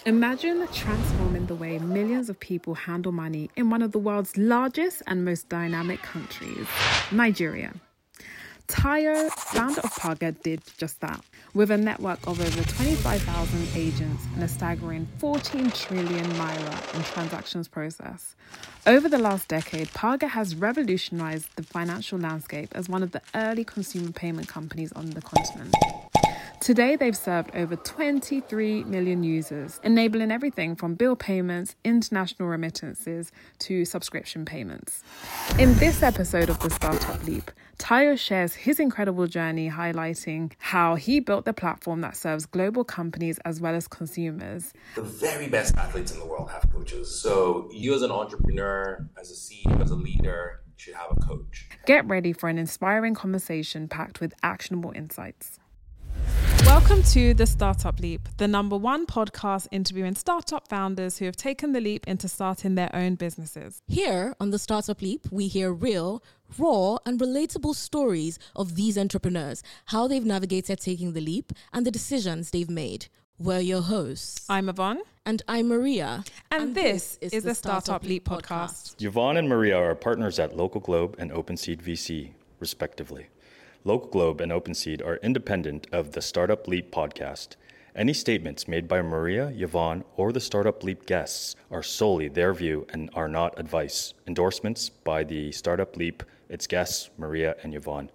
Imagine transforming the way millions of people handle money in one of the world's largest and most dynamic countries, Nigeria. Tayo, founder of Paga, did just that. With a network of over 25,000 agents and a staggering 14 trillion naira in transactions processed. Over the last decade, Paga has revolutionized the financial landscape as one of the early consumer payment companies on the continent. Today, they've served over 23 million users, enabling everything from bill payments, international remittances, to subscription payments. In this episode of The Startup Leap, Tayo shares his incredible journey, highlighting how he built the platform that serves global companies as well as consumers. The very best athletes in the world have coaches. So you as an entrepreneur, as a CEO, as a leader, should have a coach. Get ready for an inspiring conversation packed with actionable insights. Welcome to The Startup Leap, the #1 podcast interviewing startup founders who have taken the leap into starting their own businesses. Here on The Startup Leap, we hear real, raw, and relatable stories of these entrepreneurs, how they've navigated taking the leap, and the decisions they've made. We're your hosts. I'm Yvonne. And I'm Maria. And this is the Startup Leap podcast. Yvonne and Maria are partners at Local Globe and OpenSeed VC, respectively. Local Globe and OpenSeed are independent of the Startup Leap podcast. Any statements made by Maria, Yvonne, or the Startup Leap guests are solely their view and are not advice. Endorsements by the Startup Leap, its guests, Maria and Yvonne.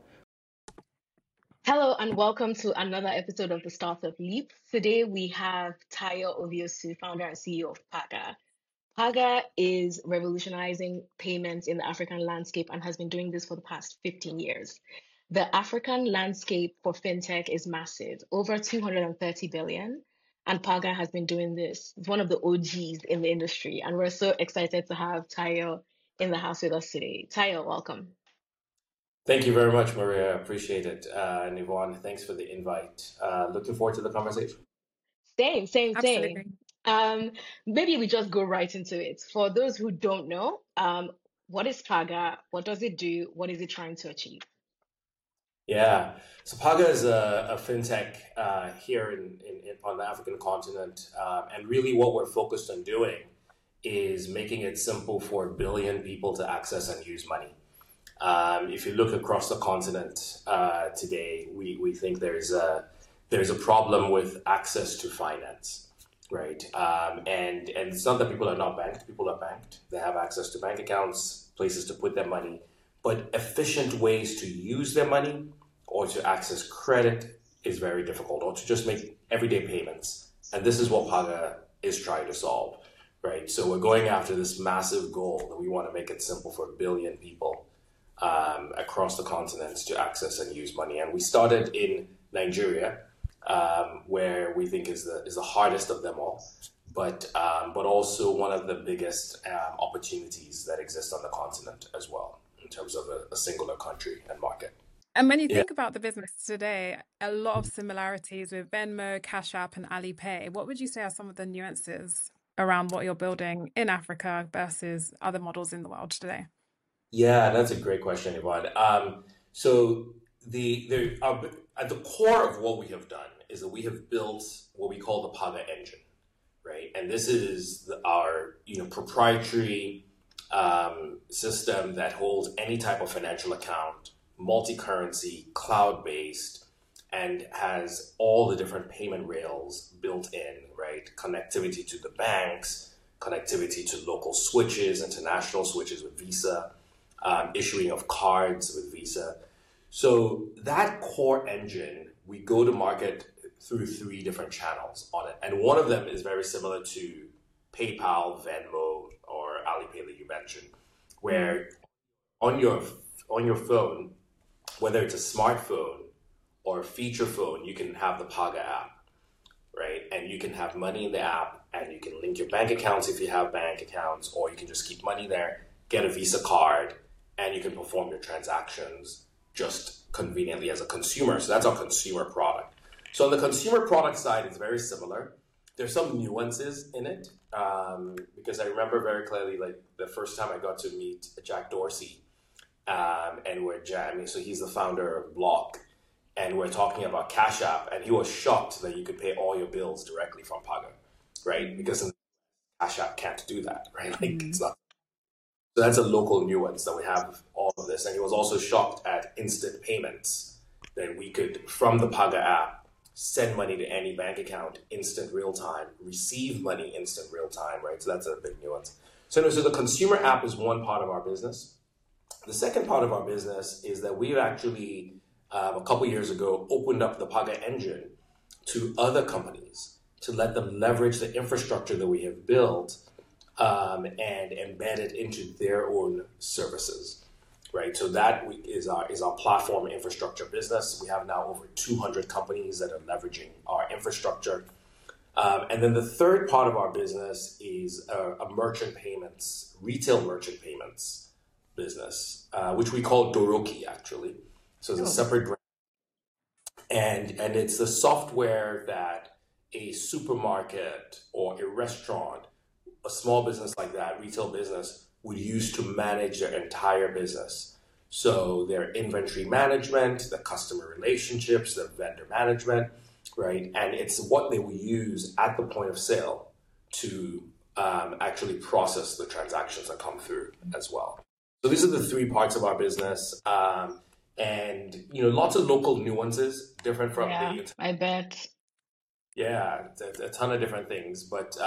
Hello and welcome to another episode of the Startup Leap. Today we have Tayo Oviosu, founder and CEO of Paga. Paga is revolutionizing payments in the African landscape and has been doing this for the past 15 years. The African landscape for fintech is massive, over 230 billion, and Paga has been doing this. It's one of the OGs in the industry, and we're so excited to have Tayo in the house with us today. Tayo, welcome. Thank you very much, Maria. I appreciate it. And Yvonne, thanks for the invite. Looking forward to the conversation. Same. Absolutely. Maybe we just go right into it. For those who don't know, what is Paga? What does it do? What is it trying to achieve? Yeah, so Paga is a fintech here on the African continent, and really what we're focused on doing is making it simple for 1 billion people to access and use money. If you look across the continent today, we think there's a problem with access to finance, right? And it's not that people are not banked. People are banked. They have access to bank accounts, places to put their money. But efficient ways to use their money or to access credit is very difficult, or to just make everyday payments. And this is what Paga is trying to solve, right? So we're going after this massive goal that we want to make it simple for 1 billion people across the continent to access and use money. And we started in Nigeria, where we think is the hardest of them all, but also one of the biggest opportunities that exist on the continent as well, in terms of a singular country and market. And when you think about the business today, a lot of similarities with Venmo, Cash App, and Alipay. What would you say are some of the nuances around what you're building in Africa versus other models in the world today? Yeah, that's a great question, Yvonne. So at the core of what we have done is that we have built what we call the Paga engine, right? And this is our proprietary system that holds any type of financial account, multi-currency, cloud-based, and has all the different payment rails built in, right? Connectivity to the banks, connectivity to local switches, international switches with Visa, issuing of cards with Visa. So that core engine, we go to market through 3 different channels on it. And one of them is very similar to PayPal, Venmo, or Alipay that you mentioned, where on your phone, whether it's a smartphone or a feature phone, you can have the Paga app, right? And you can have money in the app, and you can link your bank accounts if you have bank accounts, or you can just keep money there, get a Visa card, and you can perform your transactions just conveniently as a consumer. So that's our consumer product. So on the consumer product side, it's very similar. There's some nuances in it, because I remember very clearly, like the first time I got to meet Jack Dorsey, and we're jamming. So he's the founder of Block, and we're talking about Cash App, and he was shocked that you could pay all your bills directly from Paga, right? Because Cash App can't do that, right? Like it's not. So that's a local nuance that we have all of this. And he was also shocked at instant payments that we could, from the Paga app, send money to any bank account, instant real time, receive money instant real time, right? So that's a big nuance. So the consumer app is one part of our business. The second part of our business is that we've actually, a couple years ago, opened up the Paga engine to other companies to let them leverage the infrastructure that we have built and embed it into their own services, right? So that is our platform infrastructure business. We have now over 200 companies that are leveraging our infrastructure. And then the third part of our business is a merchant payments, retail merchant payments business, which we call Doroki, actually. So it's a separate brand. And it's the software that a supermarket or a restaurant, a small business like that, retail business, would use to manage their entire business. So their inventory management, the customer relationships, the vendor management, right? And it's what they will use at the point of sale to actually process the transactions that come through as well. So these are the three parts of our business. And, lots of local nuances, different from I bet. Yeah, a ton of different things. But,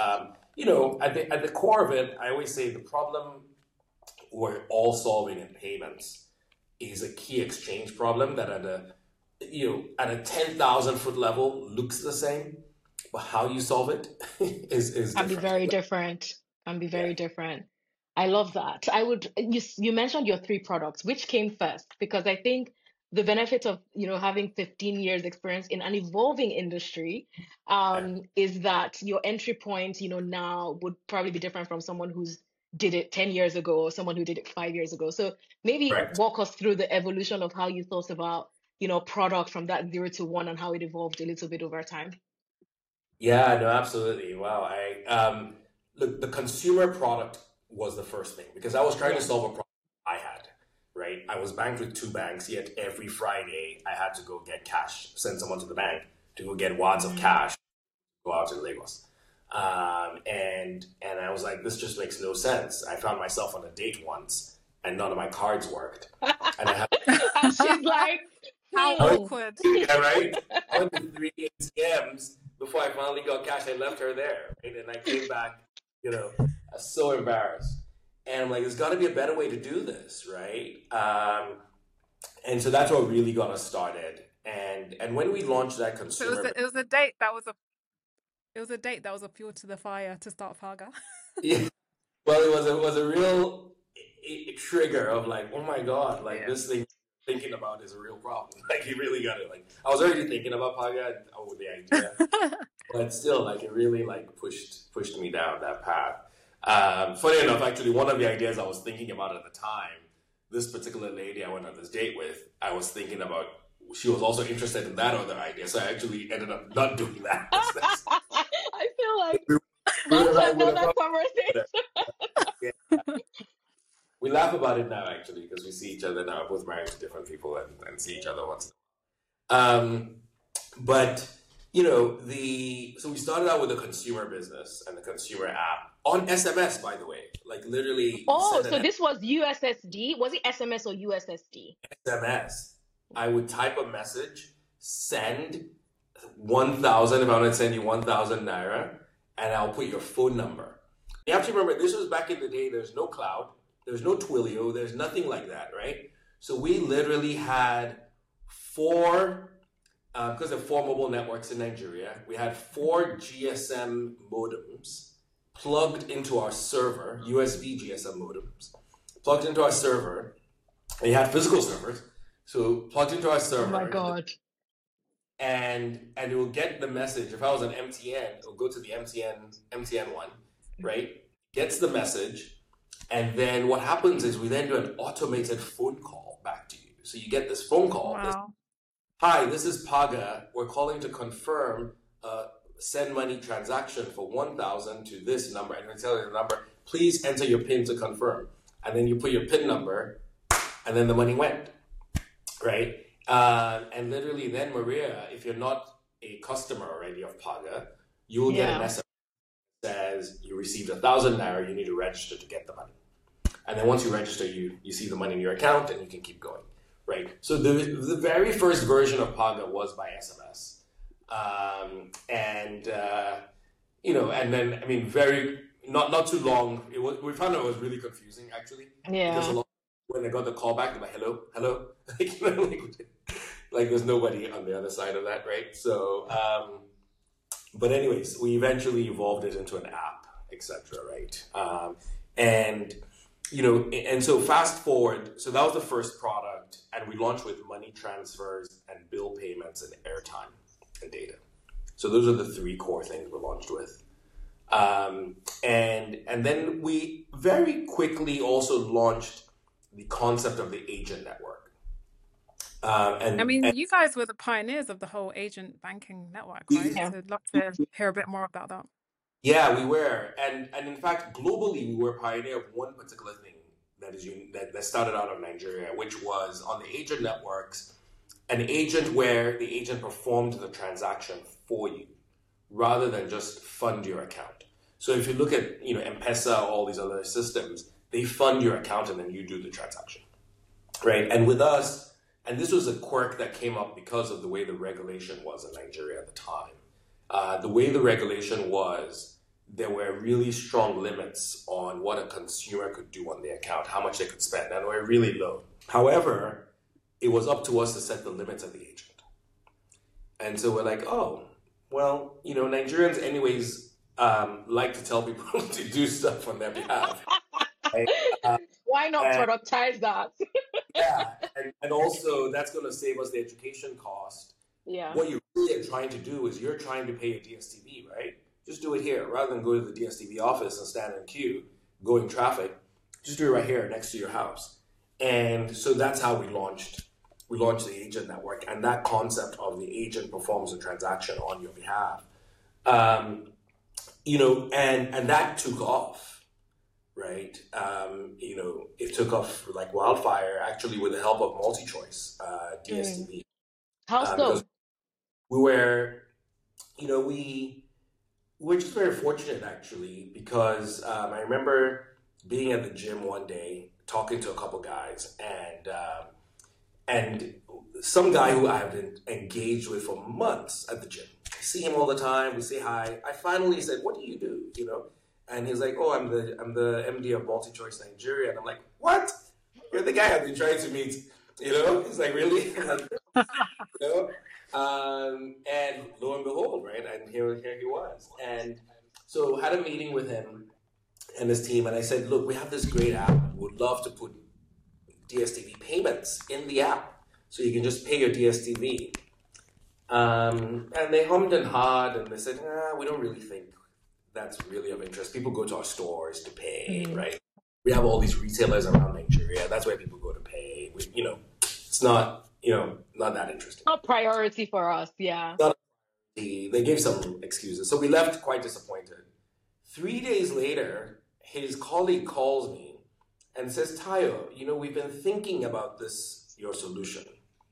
at the core of it, I always say the problem we're all solving in payments is a key exchange problem that at a 10,000 foot level looks the same, but how you solve it is Can different. be very different. Different. I love that. You mentioned your three products. Which came first? Because I think the benefit of having 15 years experience in an evolving industry is that your entry point now would probably be different from someone who's did it 10 years ago or someone who did it 5 years ago. So maybe walk us through the evolution of how you thought about product from that 0 to 1 and how it evolved a little bit over time. Yeah, no, absolutely. Wow. Look, the consumer product was the first thing because I was trying to solve a problem I had, right? I was banked with 2 banks, yet every Friday I had to go get cash, send someone to the bank to go get wads of cash, go out to Lagos. And I was like, this just makes no sense. I found myself on a date once and none of my cards worked. And I had and she's like, how awkward. Yeah, right? I went to 3 ATMs before I finally got cash. I left her there, right? And I came back, I was so embarrassed. And I'm like, there's got to be a better way to do this, right? And so that's what really got us started. And when we launched that consumer... So it was a date that was a fuel to the fire to start Paga. Yeah. Well, it was a real trigger of like, oh my God, this thing thinking about is a real problem. Like you really got it. Like I was already thinking about Paga with the idea, but still, like it really pushed me down that path. Funny enough, actually, one of the ideas I was thinking about at the time, this particular lady I went on this date with, I was thinking about. She was also interested in that other idea, so I actually ended up not doing that. I feel like that's another conversation. Yeah. We laugh about it now, actually, because we see each other now. We're both married to different people and see each other once in a while. But, so we started out with a consumer business and the consumer app on SMS, by the way. Like literally. Oh, so this was USSD? Was it SMS or USSD? SMS. I would type a message, send 1,000, if I want to send you 1,000 Naira, and I'll put your phone number. You have to remember, this was back in the day, there's no cloud. There's no Twilio. There's nothing like that, right? So we literally had 4, because there are 4 mobile networks in Nigeria, we had 4 GSM modems plugged into our server, USB GSM modems, plugged into our server. And you had physical servers, so plugged into our server. Oh my God. And it will get the message. If I was on MTN, it'll go to the MTN one, right? Gets the message. And then what happens is we then do an automated phone call back to you. So you get this phone call. Wow. Hi, this is Paga. We're calling to confirm a send money transaction for 1,000 to this number. And we tell you the number. Please enter your PIN to confirm. And then you put your PIN number, and then the money went, right? And literally then, Maria, if you're not a customer already of Paga, you will get an SMS says you received 1,000 naira, you need to register to get the money. And then once you register, you see the money in your account and you can keep going, right? So the very first version of Paga was by SMS. And then, I mean, not too long, we found out it was really confusing, actually. Yeah. Because when they got the call back, they're like, hello. Like there's nobody on the other side of that, right? So, but anyways, we eventually evolved it into an app, etc., right? And so fast forward, so that was the first product, and we launched with money transfers and bill payments and airtime and data. So those are the three core things we launched with. And then we very quickly also launched the concept of the agent network. You guys were the pioneers of the whole agent banking network, right? Yeah. So I'd love to hear a bit more about that. Yeah, we were. And in fact, globally, we were a pioneer of one particular thing that started out of Nigeria, which was on the agent networks, an agent where the agent performed the transaction for you rather than just fund your account. So if you look at, M-Pesa, all these other systems, they fund your account and then you do the transaction, right? And with us, and this was a quirk that came up because of the way the regulation was in Nigeria at the time. The way the regulation was, there were really strong limits on what a consumer could do on their account, how much they could spend, and they were really low. However, it was up to us to set the limits of the agent. And so we're like, oh, well, Nigerians anyways like to tell people to do stuff on their behalf. Right? Why not productize that? Yeah, and also that's going to save us the education cost. Yeah. What you really are trying to do is you're trying to pay a DSTV, right? Just do it here. Rather than go to the DSTV office and stand in queue, go in traffic, just do it right here next to your house. And so that's how we launched the agent network, and that concept of the agent performs a transaction on your behalf. And that took off, right? It took off like wildfire, actually, with the help of MultiChoice, DSTV. How so? We were just very fortunate, actually, because I remember being at the gym one day, talking to a couple guys, and some guy who I've been engaged with for months at the gym. I see him all the time. We say hi. I finally said, "What do you do?" And he's like, "Oh, I'm the MD of MultiChoice Nigeria." And I'm like, "What? You're the guy I've been trying to meet." He's like, "Really?" And lo and behold, right? And here he was. And so had a meeting with him and his team, and I said, "Look, we have this great app. We'd love to put DSTV payments in the app, so you can just pay your DSTV." And they hummed and hawed, and they said, "We don't really think that's really of interest. People go to our stores to pay, right? We have all these retailers around Nigeria. That's where people go to pay. It's not, not that interesting. Not priority for us, yeah." They gave some excuses, so we left quite disappointed. 3 days later, his colleague calls me and says, "Tayo, we've been thinking about this, your solution,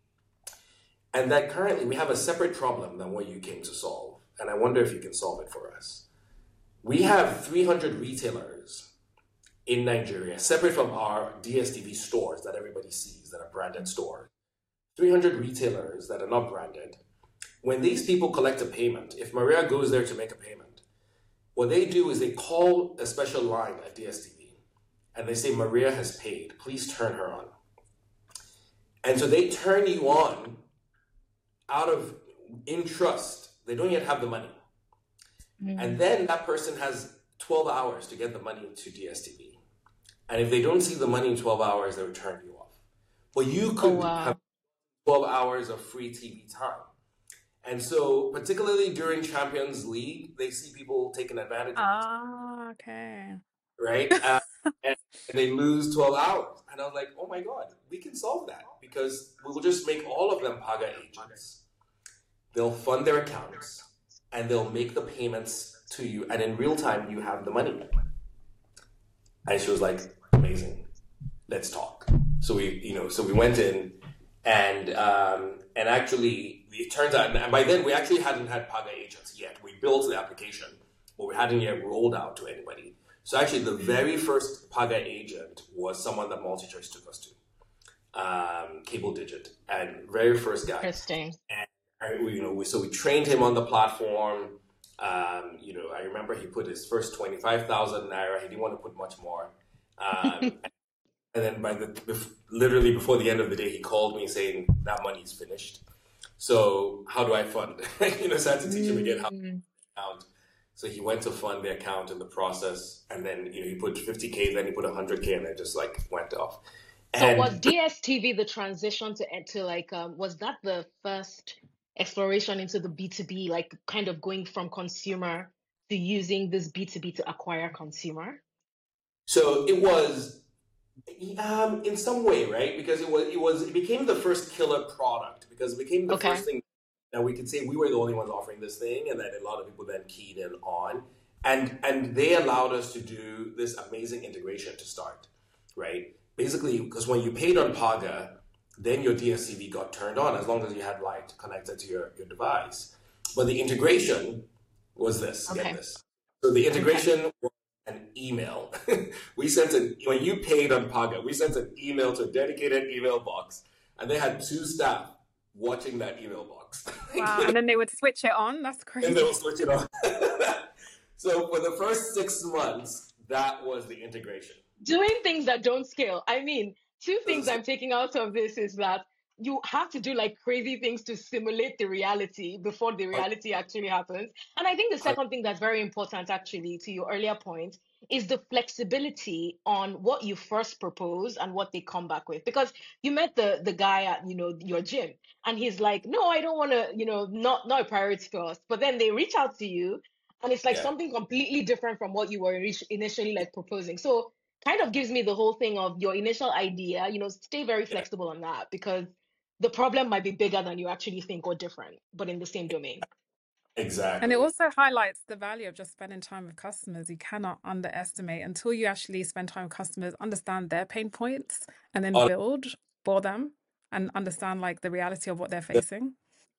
and that currently we have a separate problem than what you came to solve, and I wonder if you can solve it for us. We have 300 retailers in Nigeria, separate from our DSTV stores that everybody sees, that are branded stores. 300 retailers that are not branded. When these people collect a payment, if Maria goes there to make a payment, what they do is they call a special line at DSTV, and they say, 'Maria has paid. Please turn her on.' And so they turn you on out of trust. They don't yet have the money. And then that person has 12 hours to get the money to DSTV. And if they don't see the money in 12 hours, they will turn you off. But you could have 12 hours of free TV time. And so, particularly during Champions League, they see people taking advantage of it. Okay. Right? And they lose 12 hours. And I was like, oh my God, we can solve that, because we will just make all of them Paga agents. They'll fund their accounts and they'll make the payments to you. And in real time, you have the money. And she was like, amazing. Let's talk. So we went in, and actually it turns out, and by then we actually hadn't had Paga agents yet. We built the application, but we hadn't yet rolled out to anybody. So actually, the very first Paga agent was someone that MultiChoice took us to, Cable Digit, and very first guy. Interesting. And so we trained him on the platform. I remember he put his first 25,000 naira. He didn't want to put much more. And then literally before the end of the day, he called me saying that money's finished. So how do I fund? So I had to teach him again how to account. So he went to fund the account in the process, and then he put 50K, then he put 100K, and then just went off. So was DSTV the transition was that the first exploration into the B2B, like kind of going from consumer to using this B2B to acquire consumer? So it was, in some way, right? Because it became the first killer product, because it became the first thing that we could say we were the only ones offering this thing, and that a lot of people then keyed in on, and they allowed us to do this amazing integration to start, right? Basically, because when you paid on Paga, then your DSTV got turned on as long as you had light connected to your device. But the integration was this. Okay. Get this. So the integration was an email. When you paid on Paga, we sent an email to a dedicated email box, and they had 2 staff watching that email box. Wow. And then they would switch it on. That's crazy. And they would switch it on. So for the first 6 months, that was the integration. Doing things that don't scale. I mean, 2 things I'm taking out of this is that you have to do crazy things to simulate the reality before the reality actually happens. And I think the second thing that's very important, actually, to your earlier point, is the flexibility on what you first propose and what they come back with. Because you met the guy at, your gym, and he's like, no, I don't want to, not a priority first. But then they reach out to you, and it's something completely different from what you were initially proposing. So kind of gives me the whole thing of your initial idea, stay very flexible on that, because the problem might be bigger than you actually think, or different, but in the same domain. Exactly. And it also highlights the value of just spending time with customers. You cannot underestimate, until you actually spend time with customers, understand their pain points, and then build for them and understand the reality of what they're facing.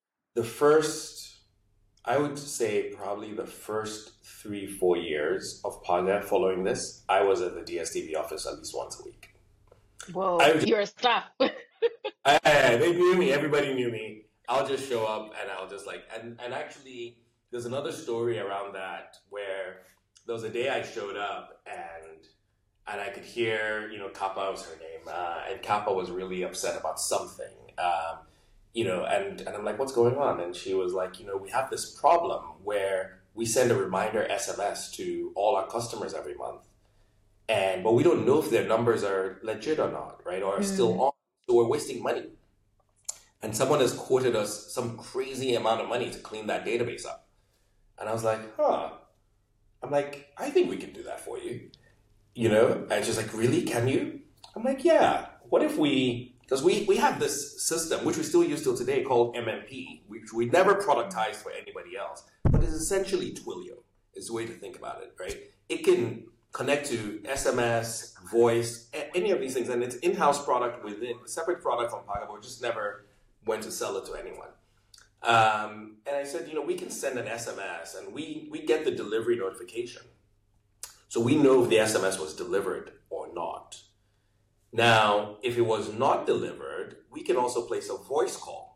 I would say probably the first 3-4 years of Paga following this, I was at the DSTV office at least once a week. Whoa, you're a staff. They knew me. Everybody knew me. I'll just show up, and I'll just and actually, there's another story around that where there was a day I showed up, and I could hear, Kappa was her name, and Kappa was really upset about something. And I'm like, what's going on? And she was like, we have this problem where we send a reminder SMS to all our customers every month, but we don't know if their numbers are legit or not, right? Or are still on. So we're wasting money. And someone has quoted us some crazy amount of money to clean that database up. And I was like, I'm like, I think we can do that for you. And she's like, really? Can you? I'm like, yeah. What if because we have this system, which we still use till today, called MMP, which we never productized for anybody else, but it's essentially Twilio, is the way to think about it, right? It can connect to SMS, voice, any of these things, and it's in-house product within, a separate product from Paga, but we just never went to sell it to anyone. And I said, we can send an SMS, and we get the delivery notification. So we know if the SMS was delivered or not. Now, if it was not delivered, we can also place a voice call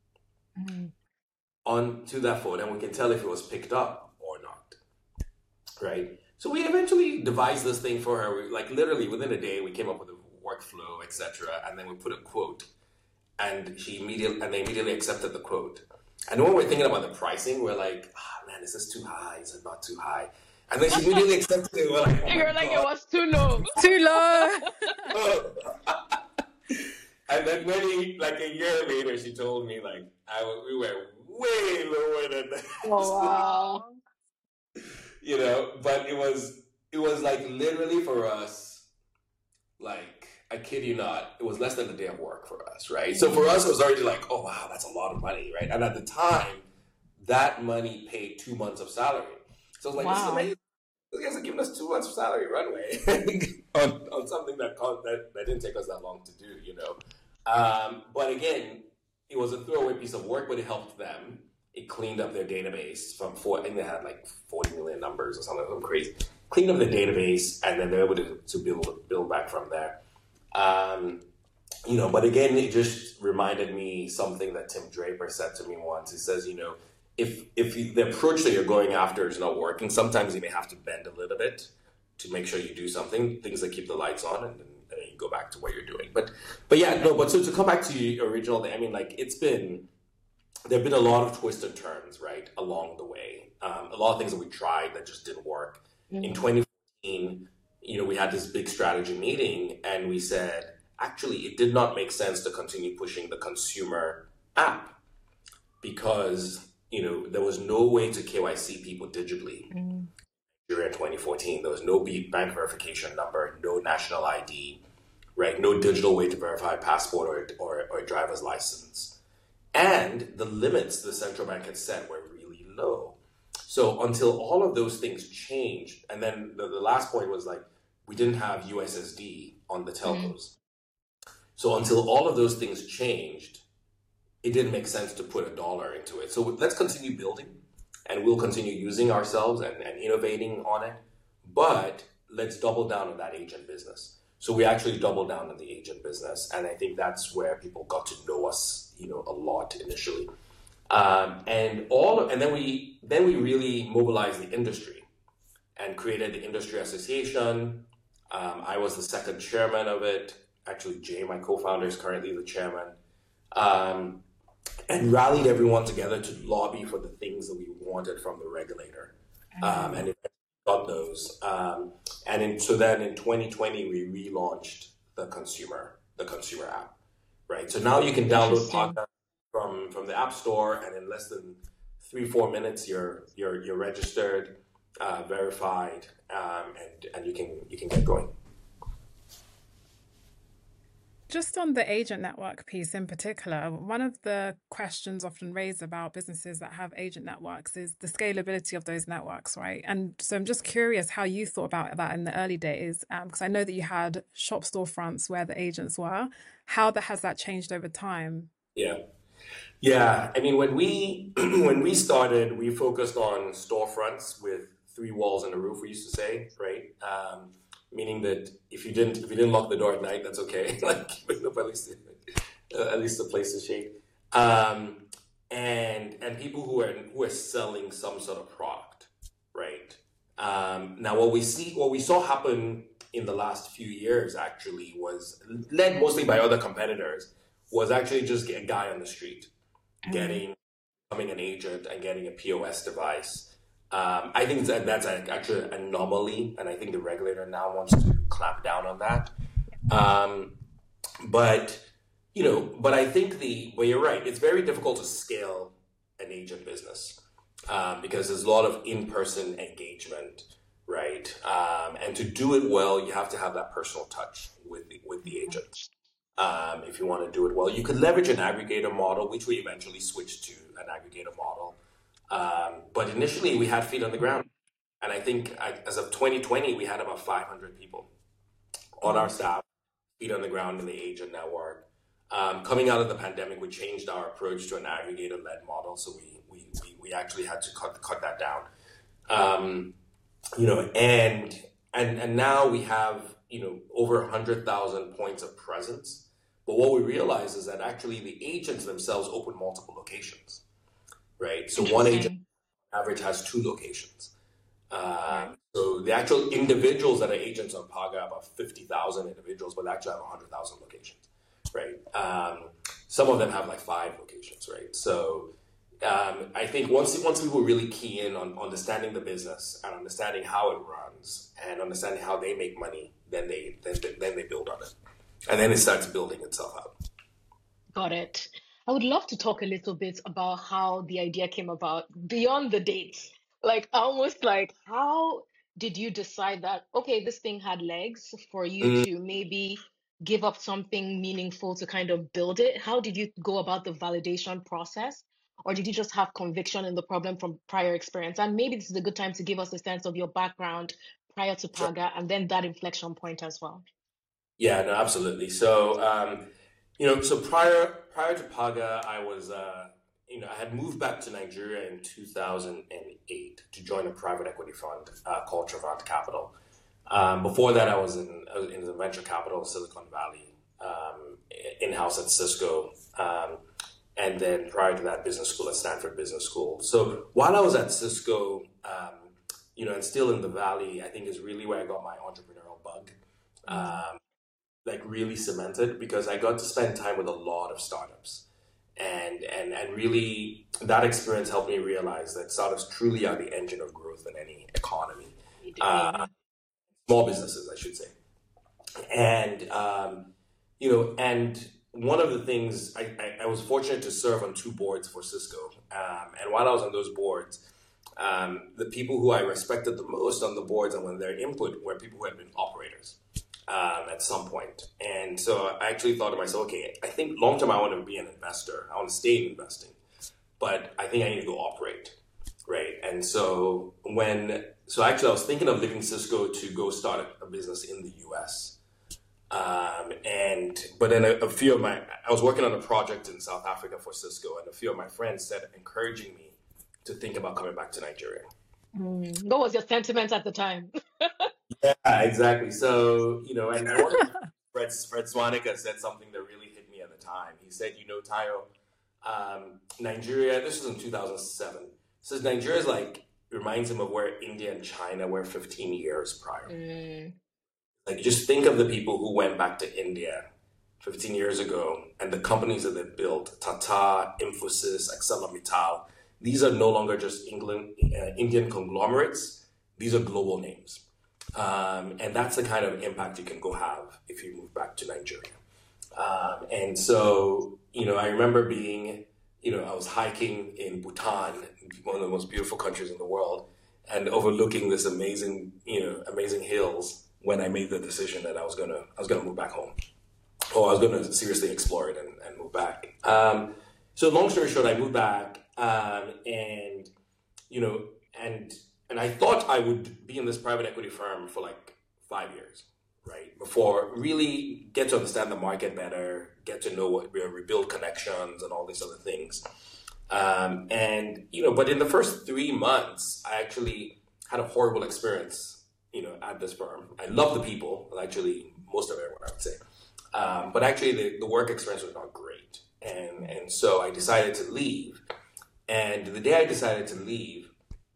onto that phone, and we can tell if it was picked up or not, right? So we eventually devised this thing for her. Literally within a day, we came up with a workflow, etc., and then we put a quote, and they immediately accepted the quote. And when we're thinking about the pricing, we're like, man, is this too high? Is it not too high? And then she immediately accepted it. We're like, you're like, it was too low. Too low. And then maybe a year later, she told me we were way lower than that. Oh, wow. But it was literally for us, I kid you not, it was less than a day of work for us, right? So for us, it was already oh, wow, that's a lot of money, right? And at the time, that money paid 2 months of salary. So I was like, wow. These guys are giving us 2 months of salary runway on something that didn't take us that long to do, But again, it was a throwaway piece of work, but it helped them. it cleaned up their database from I think they had like 40 million numbers or something crazy. Cleaned up the database, and then they're able to build back from there. But again, it just reminded me something that Tim Draper said to me once. He says, if the approach that you're going after is not working, sometimes you may have to bend a little bit to make sure you do something, things that keep the lights on, and then you go back to what you're doing. But so to come back to your original thing, I mean, like there have been a lot of twists and turns, right, along the way. A lot of things that we tried that just didn't work. Mm-hmm. In 2014, we had this big strategy meeting, and we said, actually, it did not make sense to continue pushing the consumer app because, there was no way to KYC people digitally. Mm-hmm. During 2014, there was no bank verification number, no national ID, right? No digital way to verify a passport or a driver's license. And the limits the central bank had set were really low. So until all of those things changed, and then the last point was like, we didn't have USSD on the telcos. Mm-hmm. So until all of those things changed, it didn't make sense to put $1 into it. So let's continue building, and we'll continue using ourselves and innovating on it. But let's double down on that agent business. So we actually doubled down on the agent business, and I think that's where people got to know us, a lot initially. And then we really mobilized the industry and created the industry association. I was the second chairman of it. Actually, Jay, my co-founder, is currently the chairman. And rallied everyone together to lobby for the things that we wanted from the regulator. And it got those. So then in 2020, we relaunched the consumer app, right? So now you can download podcasts from the App Store, and in less than 3-4 minutes, you're registered, verified, and you can get going. Just on the agent network piece in particular, one of the questions often raised about businesses that have agent networks is the scalability of those networks, right? And so I'm just curious how you thought about that in the early days, because I know that you had shop storefronts where the agents were. How has that changed over time? Yeah. I mean, when we started, we focused on storefronts with 3 walls and a roof, we used to say, right? Meaning that if you didn't lock the door at night, that's okay. Like keeping up at least the place is shade. And people who are selling some sort of product, right? Now what we saw happen in the last few years actually was led mostly by other competitors, was actually just a guy on the street becoming an agent and getting a POS device. I think that's actually an anomaly, and I think the regulator now wants to clamp down on that. But I think but you're right. It's very difficult to scale an agent business because there's a lot of in-person engagement, right? And to do it well, you have to have that personal touch with the agent. If you want to do it well, you could leverage an aggregator model, which we eventually switched to an aggregator model. But initially, we had feet on the ground. And I think as of 2020, we had about 500 people on our staff, feet on the ground in the agent network. Coming out of the pandemic, we changed our approach to an aggregator-led model. So we actually had to cut that down. And now we have, over 100,000 points of presence. But what we realize is that actually the agents themselves open multiple locations. Right, so one agent on average has 2 locations. So the actual individuals that are agents on Paga are about 50,000 individuals, but they actually have 100,000 locations, right? Some of them have like 5 locations, right? So I think once people really key in on understanding the business and understanding how it runs and understanding how they make money, then they build on it, and then it starts building itself out. Got it. I would love to talk a little bit about how the idea came about beyond the dates. Like almost like how did you decide that, okay, this thing had legs for you to maybe give up something meaningful to kind of build it? How did you go about the validation process? Or did you just have conviction in the problem from prior experience? And maybe this is a good time to give us a sense of your background prior to Paga and then that inflection point as well. Yeah, no, absolutely. So, so prior to Paga, I was I had moved back to Nigeria in 2008 to join a private equity fund called Travant Capital. Before that, I was in the venture capital in Silicon Valley, in-house at Cisco, and then prior to that, business school at Stanford Business School. So while I was at Cisco, and still in the Valley, I think is really where I got my entrepreneurial bug, like really cemented, because I got to spend time with a lot of startups. And really, that experience helped me realize that startups truly are the engine of growth in any economy. Small businesses, I should say. And, and one of the things, I was fortunate to serve on 2 boards for Cisco. And while I was on those boards, the people who I respected the most on the boards and when their input were people who had been operators at some point. And so I actually thought to myself, okay, I think long term I want to be an investor. I want to stay in investing, but I think I need to go operate, right? And so actually I was thinking of leaving Cisco to go start a business in the US. But then a few of I was working on a project in South Africa for Cisco, and a few of my friends started encouraging me to think about coming back to Nigeria. What was your sentiment at the time? Yeah, exactly. So, and one of Fred Swanica said something that really hit me at the time. He said, Tayo, Nigeria, this was in 2007, says Nigeria reminds him of where India and China were 15 years prior. Like, just think of the people who went back to India 15 years ago and the companies that they built, Tata, Infosys, ArcelorMittal. These are no longer just Indian conglomerates. These are global names. And that's the kind of impact you can go have if you move back to Nigeria. And so, I remember being, I was hiking in Bhutan, one of the most beautiful countries in the world, and overlooking this amazing hills when I made the decision that I was gonna move back home, or I was gonna seriously explore it and move back. So long story short, I moved back, and I thought I would be in this private equity firm for 5 years, right? Before really get to understand the market better, get to know rebuild connections and all these other things. But in the first 3 months, I actually had a horrible experience, at this firm. I love the people, actually most of everyone, I would say. But actually the work experience was not great. And so I decided to leave. And the day I decided to leave,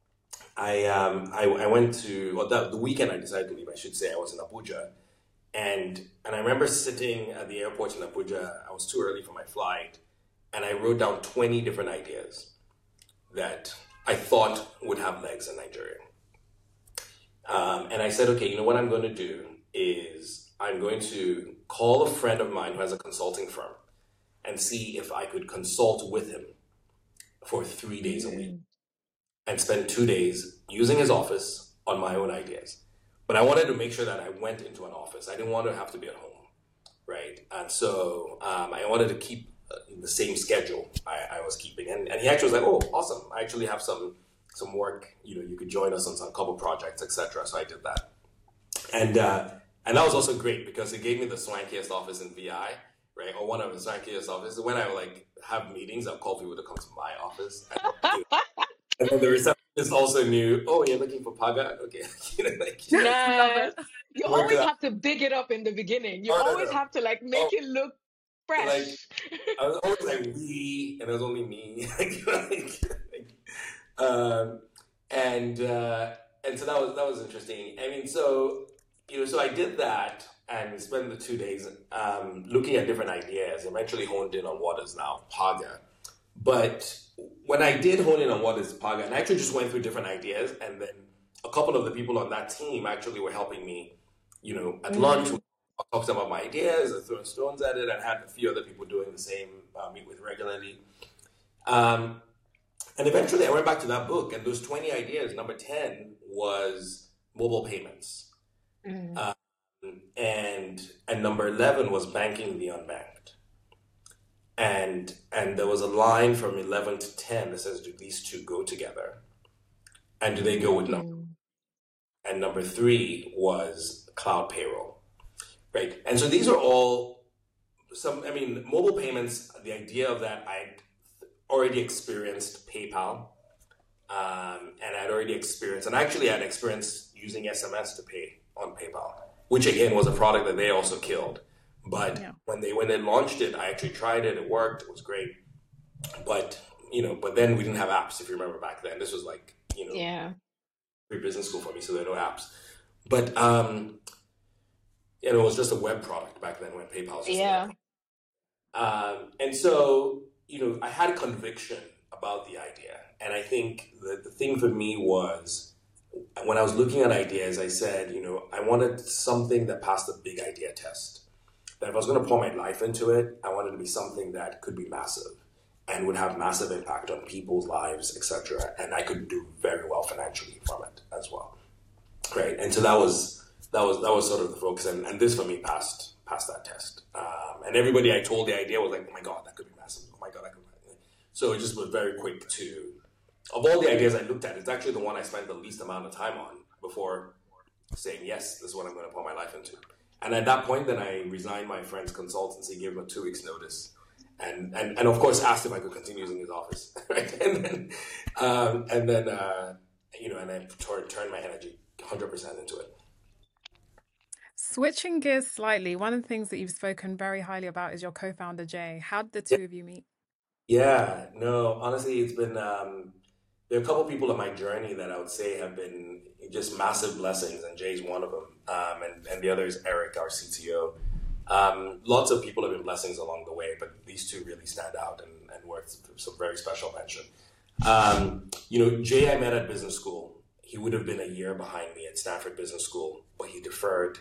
I went to, the weekend I decided to leave, I should say, I was in Abuja. And I remember sitting at the airport in Abuja. I was too early for my flight. And I wrote down 20 different ideas that I thought would have legs in Nigeria. And I said, okay, what I'm going to do is I'm going to call a friend of mine who has a consulting firm and see if I could consult with him for 3 days a week and spend 2 days using his office on my own ideas. But I wanted to make sure that I went into an office. I didn't want to have to be at home, right? And so I wanted to keep the same schedule I was keeping. And he actually was like, oh, awesome. I actually have some work, you could join us on some couple projects, etc. So I did that. And that was also great because it gave me the swankiest office in VI, right? Or one of the swankiest offices. When I would have meetings, I'll call people to come to my office. And then the receptionist also knew, oh, you're looking for Paga? Okay. Nice. You always have to big it up in the beginning. You always have to make it look fresh. I was always we, and it was only me. And so that was interesting. I mean, so I did that and spent the 2 days looking at different ideas. Eventually honed in on what is now Paga. But when I did hone in on what is Paga, and I actually just went through different ideas, and then a couple of the people on that team actually were helping me. At lunch, I talked about my ideas, I threw stones at it, and had a few other people doing the same, meet with regularly. And eventually I went back to that book, and those 20 ideas, number 10 was mobile payments. And number 11 was banking the unbanked. And there was a line from 11 to 10 that says, do these two go together? And do they go with number? And number 3 was cloud payroll, right? And so these are all mobile payments, the idea of that, already experienced PayPal, and I'd already experienced, and actually I had experience using SMS to pay on PayPal, which again was a product that they also killed. But when they launched it, I actually tried it. It worked. It was great. But but then we didn't have apps. If you remember back then, this was like pre-business school for me, so there were no apps. But it was just a web product back then when PayPal was just and so I had a conviction about the idea, and I think the thing for me was when I was looking at ideas, I said, I wanted something that passed the big idea test. That if I was going to pour my life into it, I wanted it to be something that could be massive and would have massive impact on people's lives, etc. And I could do very well financially from it as well, right? And so that was sort of the focus, and this for me passed that test. And everybody I told the idea was like, oh my God, that could be massive. Oh my God, that could be. So it just was very quick of all the ideas I looked at, it's actually the one I spent the least amount of time on before saying, yes, this is what I'm going to put my life into. And at that point, then I resigned my friend's consultancy, gave him a 2 weeks notice, and of course asked if I could continue using his office. Right? And then turned my energy 100% into it. Switching gears slightly, one of the things that you've spoken very highly about is your co-founder, Jay. How did the two of you meet? Yeah, no, honestly, it's been, there are a couple people in my journey that I would say have been just massive blessings, and Jay's one of them. And the other is Eric, our CTO. Lots of people have been blessings along the way, but these two really stand out and worth some very special mention. Jay I met at business school. He would have been a year behind me at Stanford Business School, but he deferred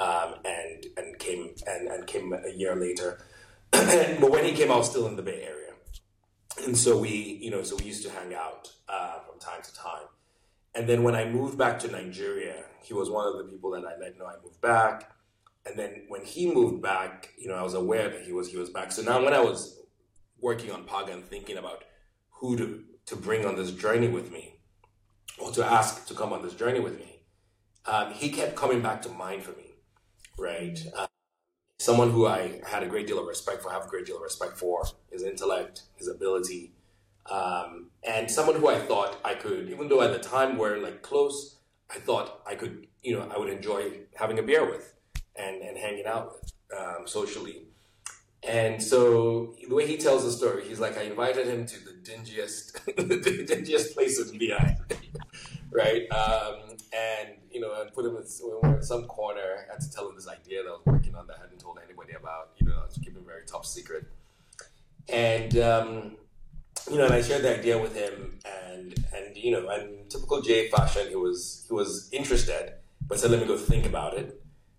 and came a year later. But when he came, I was still in the Bay Area. And so we used to hang out from time to time. And then when I moved back to Nigeria, he was one of the people that I let know I moved back. And then when he moved back, I was aware that he was back. So now when I was working on Paga and thinking about who to bring on this journey with me, or to ask to come on this journey with me, he kept coming back to mind for me, right? Someone who I had a great deal of respect for, have a great deal of respect for, his intellect, his ability, and someone who I thought I could, even though at the time we're like close, I thought I could, I would enjoy having a beer with and hanging out with socially. And so the way he tells the story, he's like, I invited him to the dingiest place in BI, right? And put him in some corner. I had to tell him this idea that I was working on that I hadn't told anybody about. I was keeping very top secret. And and I shared the idea with him, and typical Jay fashion, he was interested, but said, let me go think about it.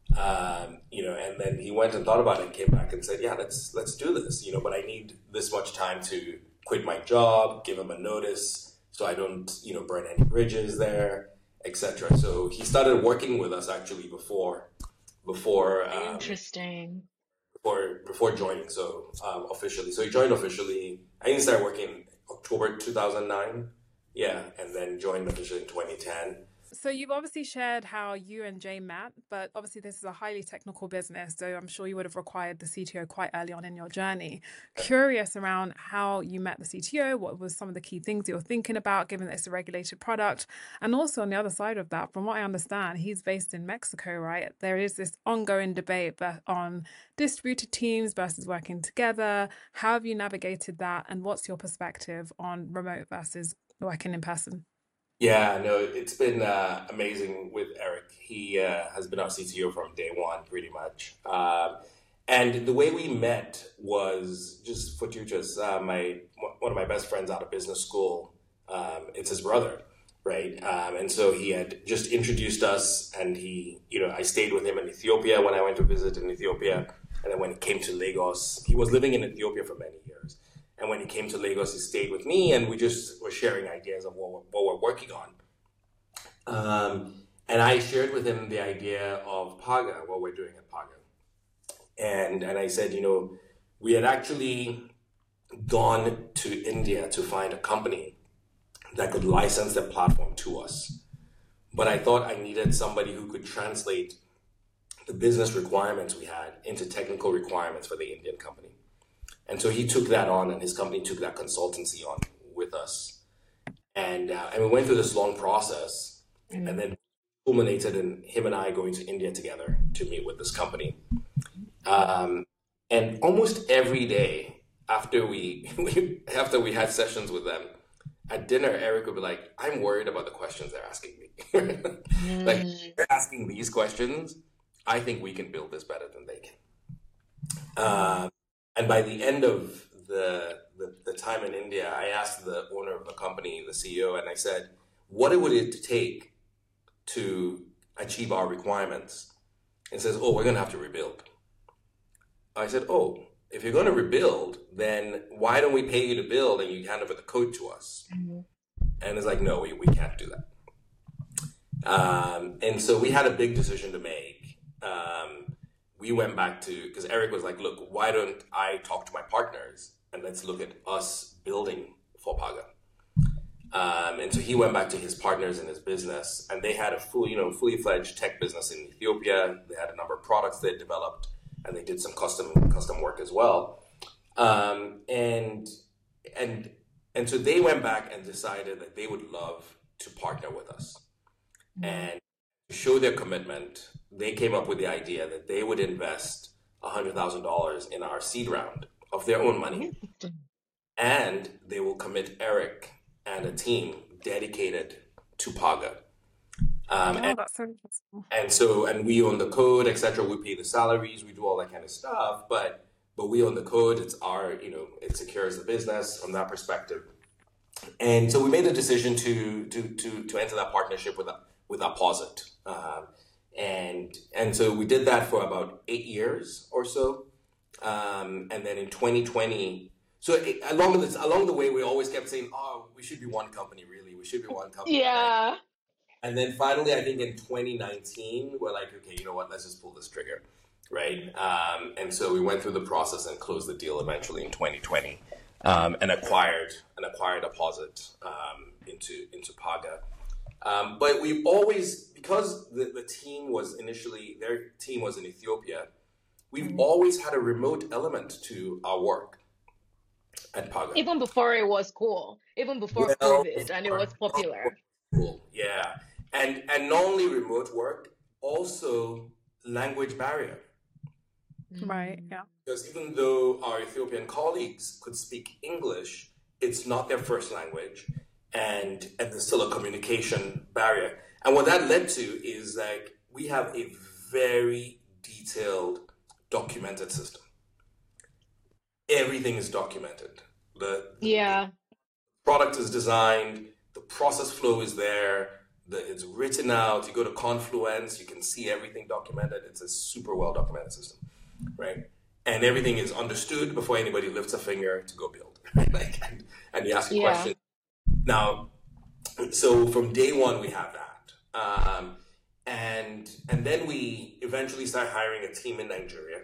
And then he went and thought about it and came back and said, yeah, let's do this, but I need this much time to quit my job, give him a notice so I don't, burn any bridges there, etc. So he started working with us actually before Interesting. Before joining, so officially. So he joined officially. I didn't start working October 2009. Yeah, and then joined officially in 2010. So you've obviously shared how you and Jay met, but obviously this is a highly technical business, so I'm sure you would have required the CTO quite early on in your journey. Curious around how you met the CTO, what was some of the key things you were thinking about, given that it's a regulated product? And also on the other side of that, from what I understand, he's based in Mexico, right? There is this ongoing debate on distributed teams versus working together. How have you navigated that? And what's your perspective on remote versus working in person? Yeah, no, it's been amazing with Eric. He has been our CTO from day one, pretty much. And the way we met was just fortuitous. One of my best friends out of business school, it's his brother, right? And so he had just introduced us, and I stayed with him in Ethiopia when I went to visit in Ethiopia. And then when he came to Lagos, he was living in Ethiopia for many years. And when he came to Lagos, he stayed with me, and we just were sharing ideas of what we're working on. And I shared with him the idea of Paga, what we're doing at Paga. And I said, we had actually gone to India to find a company that could license their platform to us. But I thought I needed somebody who could translate the business requirements we had into technical requirements for the Indian company. And so he took that on, and his company took that consultancy on with us. And we went through this long process, and then culminated in him and I going to India together to meet with this company. And almost every day after we had sessions with them, at dinner, Eric would be like, "I'm worried about the questions they're asking me. Like, they're asking these questions. I think we can build this better than they can." And by the end of the time in India, I asked the owner of the company, the CEO, and I said, "What would it take to achieve our requirements?" And he says, "Oh, we're going to have to rebuild." I said, "Oh, if you're going to rebuild, then why don't we pay you to build and you hand over the code to us?" And it's like, "No, we can't do that." And so we had a big decision to make. We went back to, because Eric was like, "Look, why don't I talk to my partners and let's look at us building for Paga." And so he went back to his partners in his business, and they had a fully fledged tech business in Ethiopia. They had a number of products they developed, and they did some custom work as well. And so they went back and decided that they would love to partner with us. And to show their commitment, they came up with the idea that they would invest $100,000 in our seed round of their own money. And they will commit Eric and a team dedicated to Paga. That's so interesting. And we own the code, etc. We pay the salaries, we do all that kind of stuff, but we own the code. It's our, it secures the business from that perspective. And so we made a decision to enter that partnership with Apposite. And so we did that for about 8 years or so. And then in 2020, along the way, we always kept saying, "Oh, we should be one company, really. We should be one company." Yeah. Right? And then finally, I think in 2019, we're like, "Okay, you know what? Let's just pull this trigger." Right. And so we went through the process and closed the deal eventually in 2020, and acquired Apposite into Paga. But we've always, because the team was their team was in Ethiopia, we've always had a remote element to our work at Paga. Even before it was cool, even before COVID, and it was popular. Cool. Yeah. And not only remote work, also language barrier. Right, yeah. Because even though our Ethiopian colleagues could speak English, it's not their first language, and there's still a communication barrier. And what that led to is that we have a very detailed, documented system. Everything is documented. The product is designed, the process flow is there, it's written out. You go to Confluence, you can see everything documented. It's a super well documented system, right? And everything is understood before anybody lifts a finger to go build, right? And you ask a question. Now, so from day one, we have that. And then we eventually start hiring a team in Nigeria.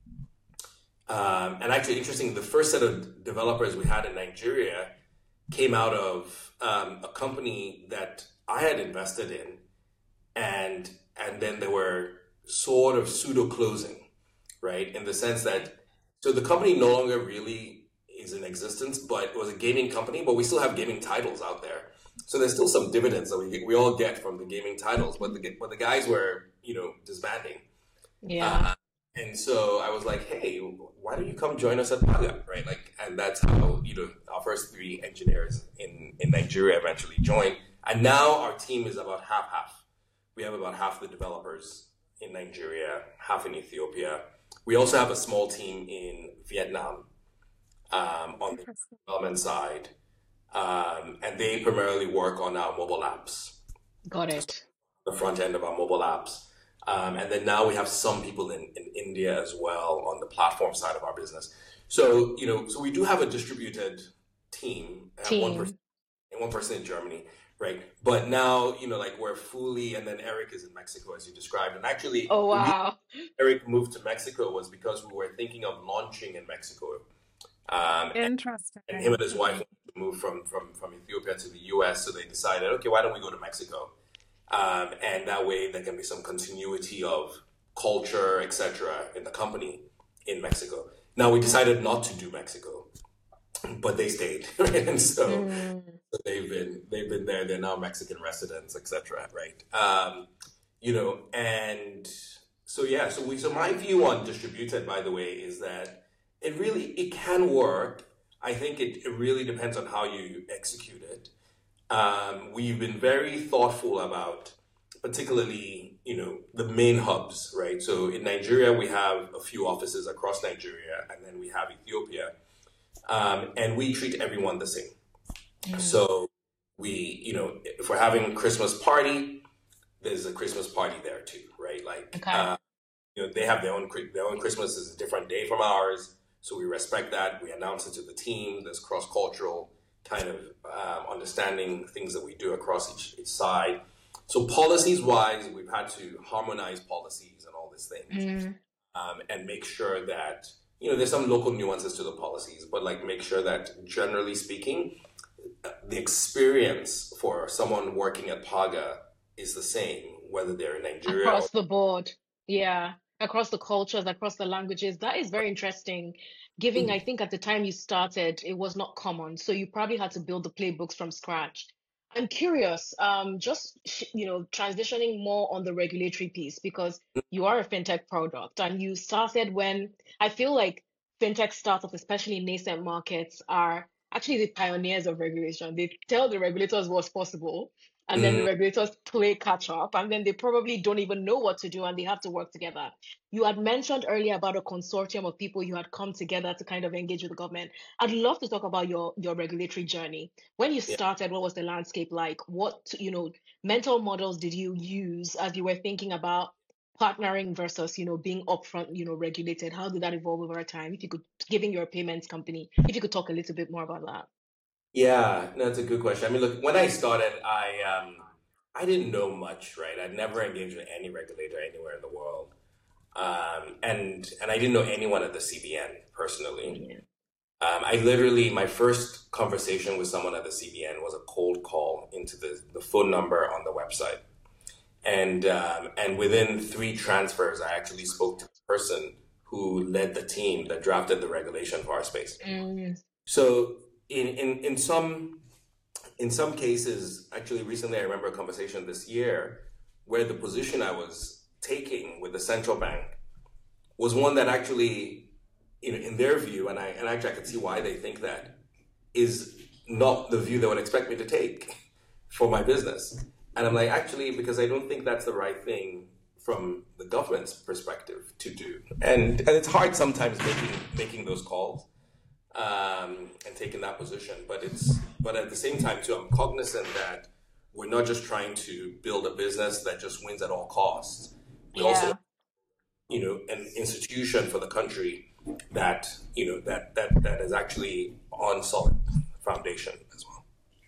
And actually, interesting, the first set of developers we had in Nigeria came out of a company that I had invested in, and then they were sort of pseudo closing, right? In the sense that, so the company no longer really is in existence, but it was a gaming company, but we still have gaming titles out there. So there's still some dividends that we all get from the gaming titles, but the guys were, disbanding. Yeah. And so I was like, "Hey, why don't you come join us at Paga?" Right? And that's how, our first 3 engineers in Nigeria eventually joined. And now our team is about half. We have about half the developers in Nigeria, half in Ethiopia. We also have a small team in Vietnam on the development side. And they primarily work on our mobile apps. Got it. The front end of our mobile apps. And then now we have some people in India as well on the platform side of our business. So, so we do have a distributed team. One person in Germany, right? But now, we're fully, and then Eric is in Mexico, as you described. And actually, oh, wow. Eric moved to Mexico was because we were thinking of launching in Mexico. Interesting. And him and his wife moved from Ethiopia to the US. So they decided, okay, why don't we go to Mexico? And that way there can be some continuity of culture, etc., in the company in Mexico. Now we decided not to do Mexico, but they stayed, right? And so they've been there. They're now Mexican residents, etc. Right? And so yeah. So my view on distributed, by the way, is that it can work. I think it really depends on how you execute it. We've been very thoughtful about, particularly, the main hubs, right? So in Nigeria, we have a few offices across Nigeria, and then we have Ethiopia, and we treat everyone the same. So if we're having a Christmas party, there's a Christmas party there too, right? They have their own Christmas is a different day from ours. So we respect that. We announce it to the team. There's cross-cultural kind of understanding things that we do across each side. So policies-wise, we've had to harmonize policies and all these things, and make sure that, there's some local nuances to the policies, but make sure that generally speaking, the experience for someone working at Paga is the same, whether they're in Nigeria across the board. Yeah. Across the cultures, across the languages. That is very interesting. Given, I think at the time you started, it was not common. So you probably had to build the playbooks from scratch. I'm curious, transitioning more on the regulatory piece, because you are a fintech product and you started when I feel like fintech startups, especially in nascent markets, are actually the pioneers of regulation. They tell the regulators what's possible, and then the regulators play catch up, and then they probably don't even know what to do, and they have to work together. You had mentioned earlier about a consortium of people you had come together to kind of engage with the government. I'd love to talk about your regulatory journey. When you started, what was the landscape like? What, mental models did you use as you were thinking about partnering versus, being upfront, regulated? How did that evolve over time? If you could, given your payments company, if you could talk a little bit more about that. Yeah, no, that's a good question. I mean, look, when I started, I didn't know much, right? I'd never engaged with any regulator anywhere in the world. And I didn't know anyone at the CBN personally. I literally, my first conversation with someone at the CBN was a cold call into the phone number on the website. And within 3 transfers, I actually spoke to the person who led the team that drafted the regulation for our space. So in some cases, actually recently I remember a conversation this year where the position I was taking with the central bank was one that actually, in their view, and actually I could see why they think that, is not the view they would expect me to take for my business. And I'm like, actually, because I don't think that's the right thing from the government's perspective to do. And it's hard sometimes making those calls. And taking that position, but at the same time too, I'm cognizant that we're not just trying to build a business that just wins at all costs. We also, an institution for the country that that is actually on solid foundation as well.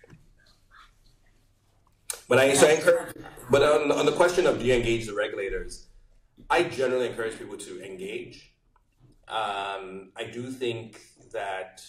But I encourage. But on the question of do you engage the regulators, I generally encourage people to engage. I do think that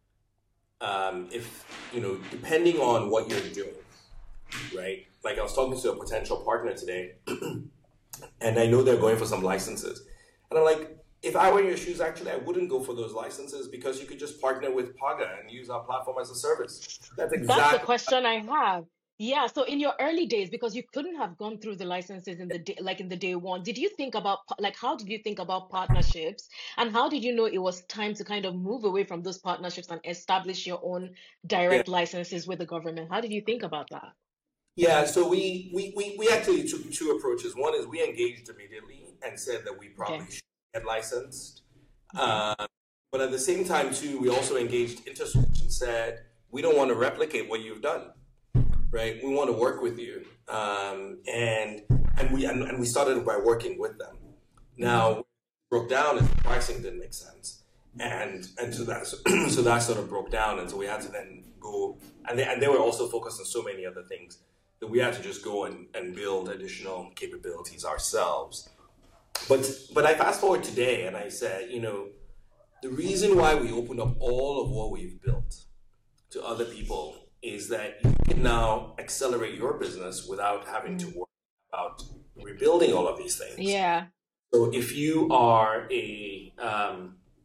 if, depending on what you're doing, right? Like I was talking to a potential partner today, and I know they're going for some licenses. And I'm like, if I were in your shoes, actually, I wouldn't go for those licenses because you could just partner with Paga and use our platform as a service. That's the question I have. Yeah, so in your early days, because you couldn't have gone through the licenses in the day one, did you think about how did you think about partnerships, and how did you know it was time to kind of move away from those partnerships and establish your own direct licenses with the government? How did you think about that? Yeah, so we actually took 2 approaches. One is we engaged immediately and said that we probably should get licensed. But at the same time too, we also engaged InterSwitch and said, we don't want to replicate what you've done. Right, we want to work with you, and we started by working with them. Now, broke down and the pricing didn't make sense, and so that sort of broke down, and so we had to then go, and they were also focused on so many other things that we had to just go and build additional capabilities ourselves. But I fast forward today, and I said, the reason why we opened up all of what we've built to other people is that you can now accelerate your business without having to worry about rebuilding all of these things. Yeah. So if you are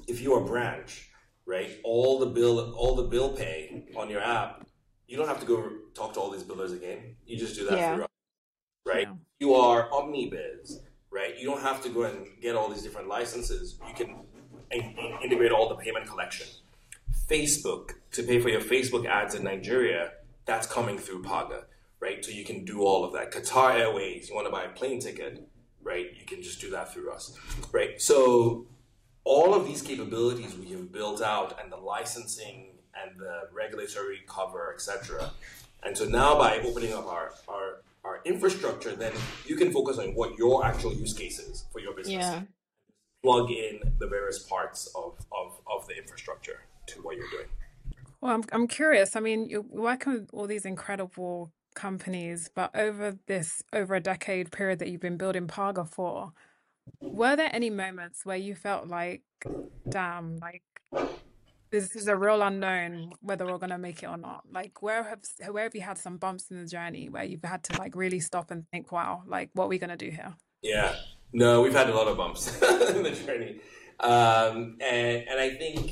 if you're a branch, right, all the bill pay on your app, you don't have to go talk to all these billers again. You just do that through us, right? Yeah. You are OmniBiz, right? You don't have to go and get all these different licenses. You can integrate all the payment collection. Facebook, to pay for your Facebook ads in Nigeria, that's coming through Paga, right? So you can do all of that. Qatar Airways, you want to buy a plane ticket, right? You can just do that through us, right? So all of these capabilities we have built out, and the licensing and the regulatory cover, etc. And so now by opening up our infrastructure, then you can focus on what your actual use case is for your business. Yeah. Plug in the various parts of the infrastructure to what you're doing. Well, I'm curious. I mean, you're working with all these incredible companies, but over a decade period that you've been building Paga for, were there any moments where you felt like, damn, like this is a real unknown whether we're gonna make it or not? Like, where have you had some bumps in the journey where you've had to like really stop and think, wow, like what are we gonna do here? Yeah, no, we've had a lot of bumps in the journey, and I think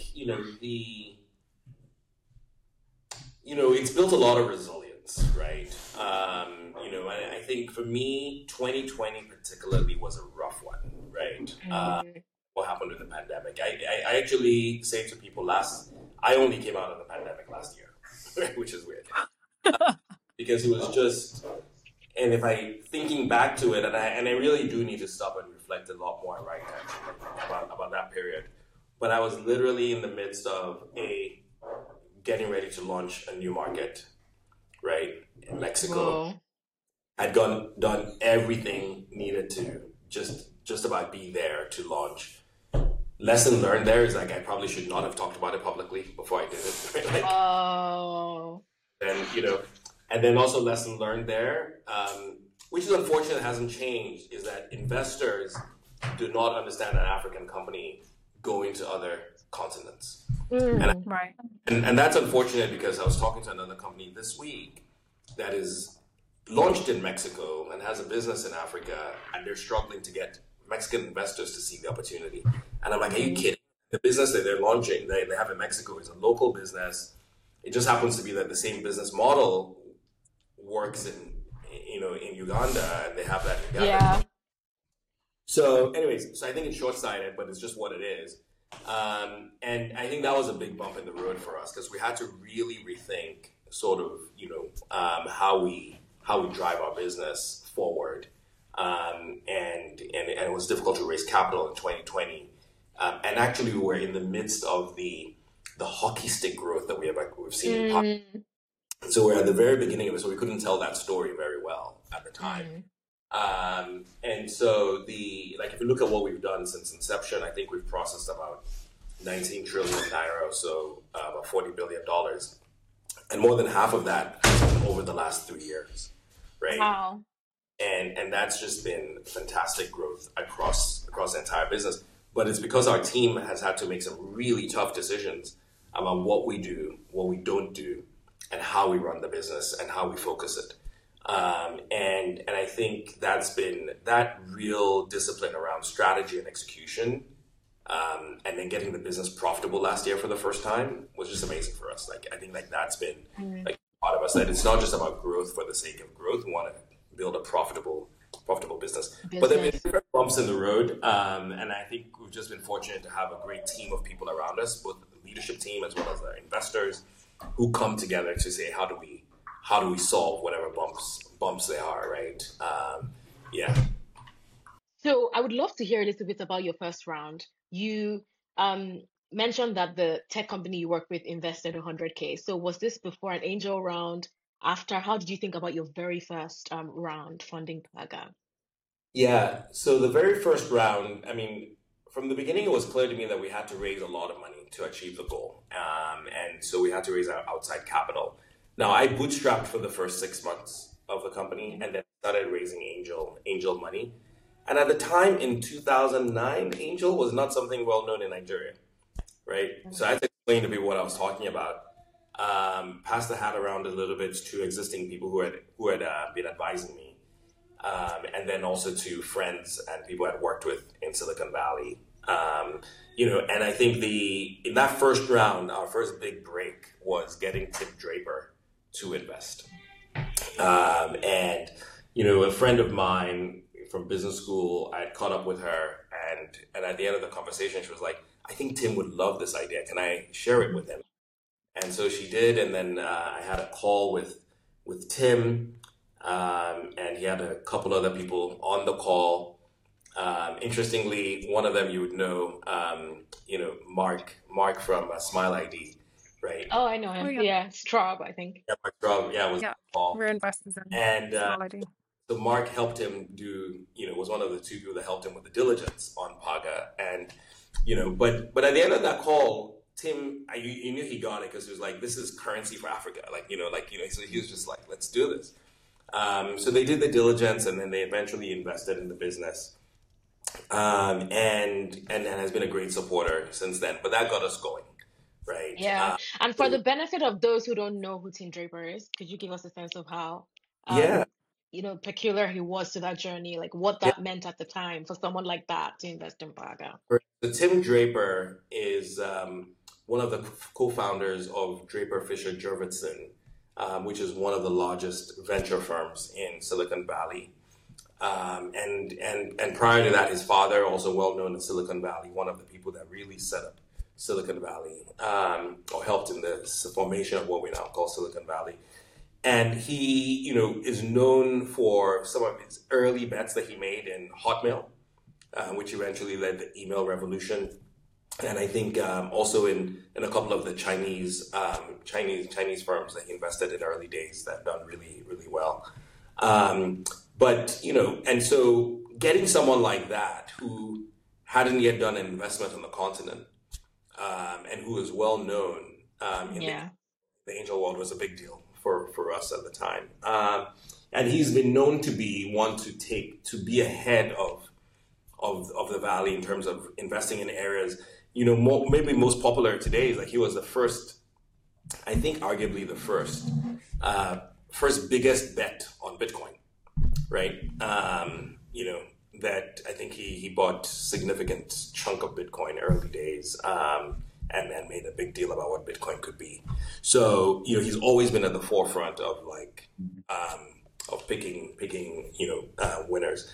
it's built a lot of resilience, right? And I think for me, 2020 particularly was a rough one, right? What happened with the pandemic? I actually say to people I only came out of the pandemic last year, right? Which is weird, because it was just. And if thinking back to it, and I really do need to stop and reflect a lot more, right, about that period. But I was literally in the midst of getting ready to launch a new market, right, in Mexico. Whoa. I'd done everything needed to just about be there to launch. Lesson learned there is like I probably should not have talked about it publicly before I did it. Right? Like, and then also lesson learned there, which is unfortunate, hasn't changed, is that investors do not understand an African company going to other continents. Right. And that's unfortunate, because I was talking to another company this week that is launched in Mexico and has a business in Africa, and they're struggling to get Mexican investors to see the opportunity. And I'm like, are you kidding? The business that they're launching, they have in Mexico, is a local business. It just happens to be that the same business model works in Uganda, and they have that in Uganda. Yeah. So anyways, I think it's short-sighted, but it's just what it is. And I think that was a big bump in the road for us, because we had to really rethink sort of, how we drive our business forward. And it was difficult to raise capital in 2020. And actually we were in the midst of the hockey stick growth that we've seen in Paga. So we're at the very beginning of it, so we couldn't tell that story very well at the time. And so if you look at what we've done since inception, I think we've processed about 19 trillion naira, so about $40 billion. And more than half of that has been over the last 3 years, right? Wow. And that's just been fantastic growth across the entire business. But it's because our team has had to make some really tough decisions about what we do, what we don't do, and how we run the business and how we focus it. And I think that's been that real discipline around strategy and execution, and then getting the business profitable last year for the first time was just amazing for us. Like, I think that's been like part of us, that it's not just about growth for the sake of growth. We want to build a profitable business. But there have been different bumps in the road, and I think we've just been fortunate to have a great team of people around us, both the leadership team as well as the investors, who come together to say, how do we solve whatever bumps they are, right? Yeah. So I would love to hear a little bit about your first round. You mentioned that the tech company you work with invested $100K. So was this before an angel round? After? How did you think about your very first round funding Paga? Yeah. So the very first round, I mean, from the beginning, it was clear to me that we had to raise a lot of money to achieve the goal. And so we had to raise our outside capital. Now, I bootstrapped for the first 6 months of the company, and then started raising angel money. And at the time in 2009, angel was not something well known in Nigeria, right? So I had to explain to people what I was talking about. Pass the hat around a little bit to existing people who had been advising me, and then also to friends and people I'd worked with in Silicon Valley. And I think in that first round, our first big break was getting Tim Draper to invest. A friend of mine from business school, I had caught up with her, and at the end of the conversation, she was like, I think Tim would love this idea. Can I share it with him? And so she did, and then I had a call with Tim, and he had a couple other people on the call. Interestingly, one of them you would know, Mark from Smile ID, right? Oh, I know him. Oh, yeah. Yeah, Straub, I think. Yeah, Mark Straub, was Yeah, on the call. we're investors in And Small ID. so Mark helped him was one of the two people that helped him with the diligence on Paga. And, but at the end of that call, Tim, you knew he got it because he was like, this is currency for Africa. So he was just like, let's do this. So they did the diligence, and then they eventually invested in the business. And has been a great supporter since then. But that got us going, right? Yeah. And for the benefit of those who don't know who Tim Draper is, could you give us a sense of how, Yeah. peculiar he was to that journey, like what that meant at the time for someone like that to invest in Paga? So Tim Draper is one of the co-founders of Draper Fisher Jurvetson, which is one of the largest venture firms in Silicon Valley. And prior to that, his father, also well known in Silicon Valley, one of the people that really set up Silicon Valley, or helped in the formation of what we now call Silicon Valley. And he, is known for some of his early bets that he made in Hotmail, which eventually led the email revolution. And I think also in a couple of the Chinese firms that he invested in early days that done really, really well. And so getting someone like that who hadn't yet done an investment on the continent, and who is well known in the angel world was a big deal for us at the time. And he's been known to be one to be ahead of the Valley in terms of investing in areas, maybe most popular today is like he was the first, I think arguably the first biggest bet on Bitcoin, right? That I think he bought significant chunk of Bitcoin early days, and made a big deal about what Bitcoin could be. So, he's always been at the forefront of of picking winners.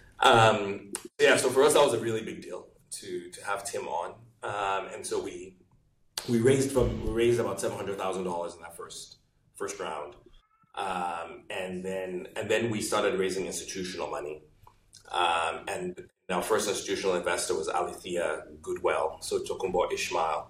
So for us, that was a really big deal to have Tim on. And so we raised about $700,000 in that first round. And then we started raising institutional money. And our first institutional investor was Alethea Goodwell. So Tokumbo Ishmael,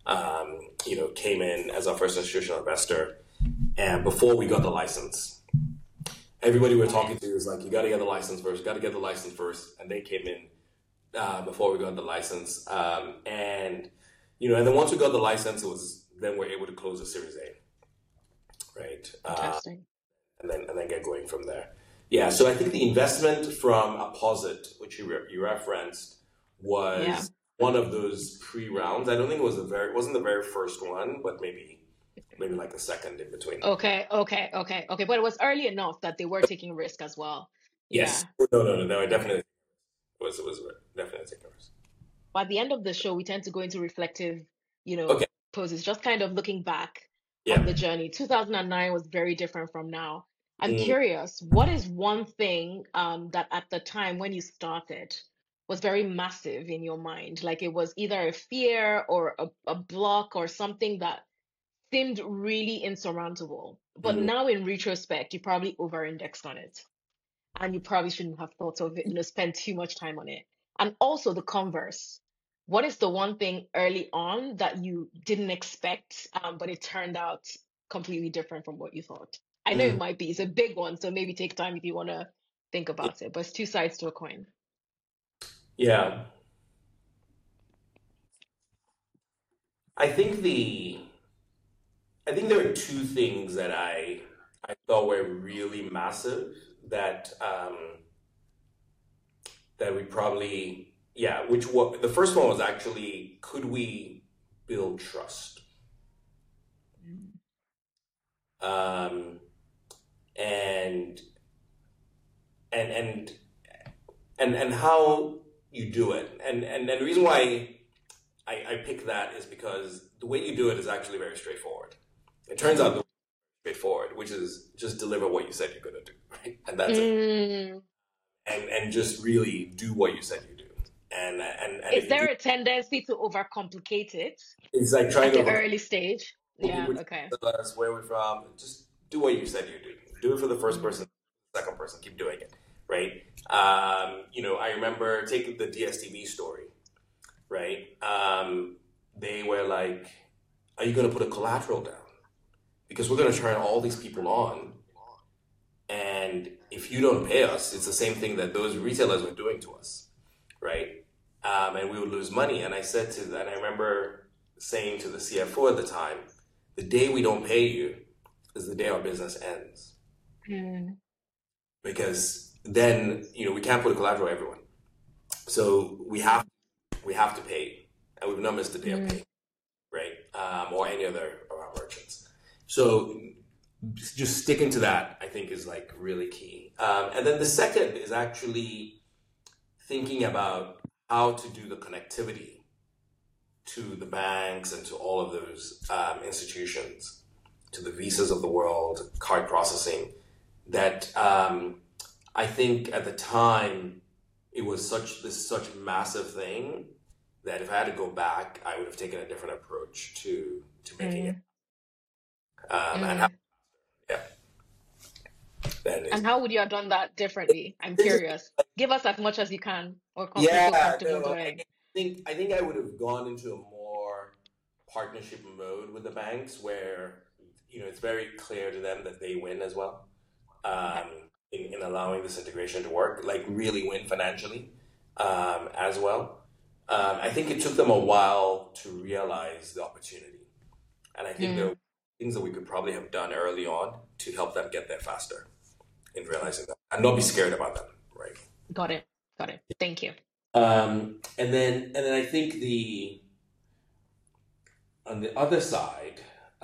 came in as our first institutional investor. And before we got the license, everybody we were talking to was like, you got to get the license first. And they came in before we got the license. And then once we got the license, then we're able to close the Series A, right? Interesting. And then get going from there. Yeah, so I think the investment from Apposite, which you referenced, was one of those pre-rounds. I don't think it wasn't the very first one, but maybe like the second in between. Okay. But it was early enough that they were taking risk as well. Yes. Yeah. No. It definitely was definitely taking risk. But at the end of the show, we tend to go into reflective, poses, just kind of looking back on the journey. 2009 was very different from now. I'm curious, what is one thing that at the time when you started was very massive in your mind? Like it was either a fear or a block or something that seemed really insurmountable. But now in retrospect, you probably over-indexed on it. And you probably shouldn't have thought of it, spent too much time on it. And also the converse. What is the one thing early on that you didn't expect, but it turned out completely different from what you thought? I know it might be. It's a big one, so maybe take time if you want to think about it. But it's two sides to a coin. Yeah. I think there are two things that I thought were really massive that we probably the first one was actually, could we build trust? And how you do it. And the reason why I pick that is because the way you do it is actually very straightforward. It turns out the way straightforward, which is just deliver what you said you're going to do, right? And that's it. And just really do what you said you do. And is there a tendency to overcomplicate it? It's like trying at to the early stage. Yeah. Okay. That's where we're from. Just do what you said you do. Do it for the first person, second person. Keep doing it, right? I remember taking the DSTV story, right? They were like, "Are you going to put a collateral down? Because we're going to turn all these people on, and if you don't pay us, it's the same thing that those retailers were doing to us, right? And we would lose money." And I said to them, and I remember saying to the CFO at the time, the day we don't pay you is the day our business ends. Because then, we can't put a collateral on everyone. So we have to pay, and we've not missed a day of pay, right? Or any other of our merchants. So just sticking to that, I think, is like really key. And then the second is actually thinking about how to do the connectivity to the banks and to all of those institutions, to the Visas of the world, card processing, that I think at the time it was such a massive thing that if I had to go back, I would have taken a different approach to making it. And how would you have done that differently? I'm curious. Give us as much as you can, or feel comfortable doing. I think I would have gone into a more partnership mode with the banks where, it's very clear to them that they win as well in allowing this integration to work, like really win financially as well. I think it took them a while to realize the opportunity. And I think there were things that we could probably have done early on to help them get there faster in realizing that and not be scared about them, right? Got it. Thank you. And then I think on the other side,